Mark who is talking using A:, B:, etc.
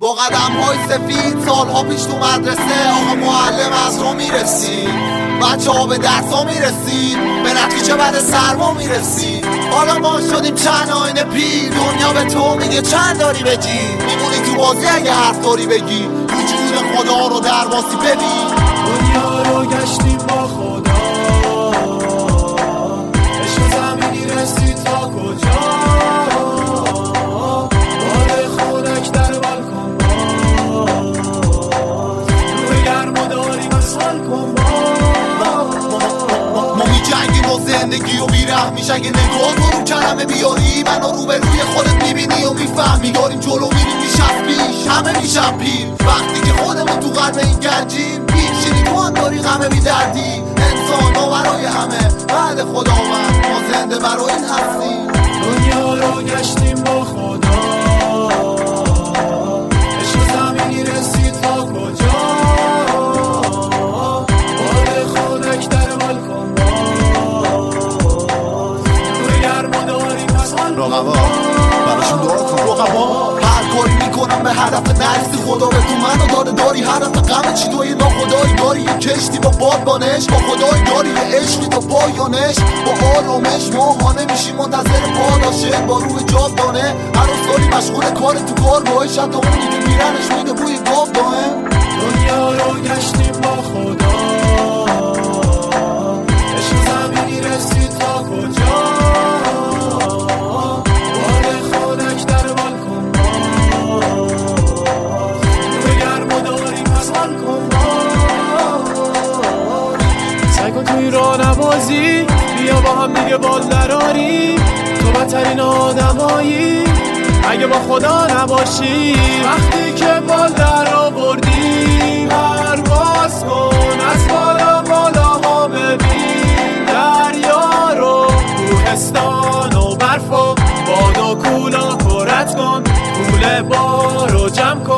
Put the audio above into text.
A: با قدم های سفید سالها پیش تو مدرسه آقا معلم از رو میرسید، بچه ها به درس ها میرسید، به نتیجه بعد سرما میرسید. حالا ما شدیم چند آینه پیر، دنیا به تو میگه چند داری بگی، میمونی تو بازی اگه حرف داری بگی، وجود خدا رو در باسی ببین.
B: دنیا رو گشتیم با خدا، عشق زمینی رسید تا کجا، بال خونک در بالکن باز، روح گرم و داری مسال کن
A: ما میجنگیم و زندگی و بیره میشه اگه نگاه تو رو کلمه بیاری، منو رو به روی خودت میبینی و میفهمی، داریم جلو میریم میش از پیش، همه میشم پیر وقتی که خودمون تو قلب این گنجیم. پیشینی تو هم داری غمه بی دردی، انسان ها برای همه بعد خداوند، ما زنده برای این هستیم.
B: دنیا رو گشتیم با خدا، عشق زمینی رسید تا کجا، بال خونک در بالکن باز، روی گرم و داری مسال
A: رقبا براشون دعا کن. رقبا هر کاری میکنم به هدف نرسی، خدا به تو منو داده، داری هدف غم چی توی ناخدایی، داری یه کشتی با بادبانش، با خدایی داری یه عشقی تا پایانش، با آرامش ماهانه میشی منتظر پاداشه، با روح جاودانه هر روز داری مشغول کار تو کار باش، حتی اونی که میرنش میده بوی گاو دائم.
B: دنیا رو گشتیم با خدا، عشق زمینی رسید تا کجا، بال خونک در بالکن باز، روی گرم و داری مسال کن باز، سعی کن توی راه نبازی، بیا با هم دیگه بال دراری، تو بدترین آدمایی اگه با خدا نباشی، وقتی که بال در آوردی پرواز کن، از بالا بالاها ببین دریا رو، کوهستان و برف و باد و کولا پرت کن، کوله بارو جمع کن.